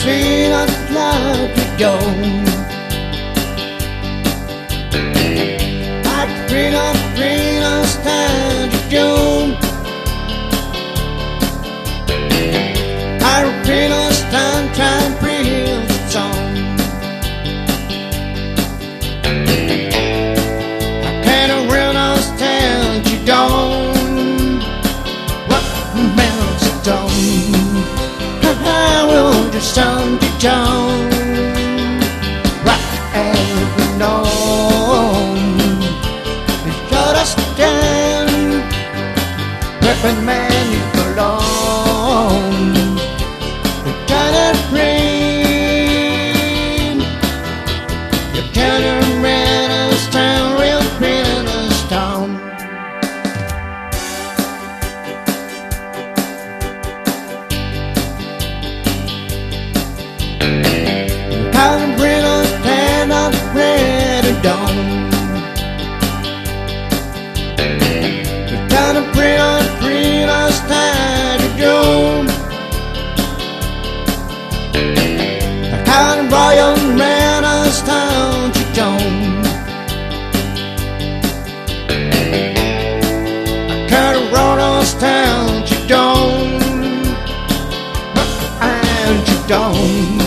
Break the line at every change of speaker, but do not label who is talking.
treat us like you don't. Like freedom stand you don't. Like freedom stand try and breathe the song. I can't understand you don't. What melts it down? I will understand you don't. Right as we know, you should stand. Weapon man you belong. You cannot bring. You cannot run us down, real bring us down. Can't bring us down, not ready down. You can't bring us down to doom. I can't royal man us down to doom. I can't roll us down to doom. And you don't.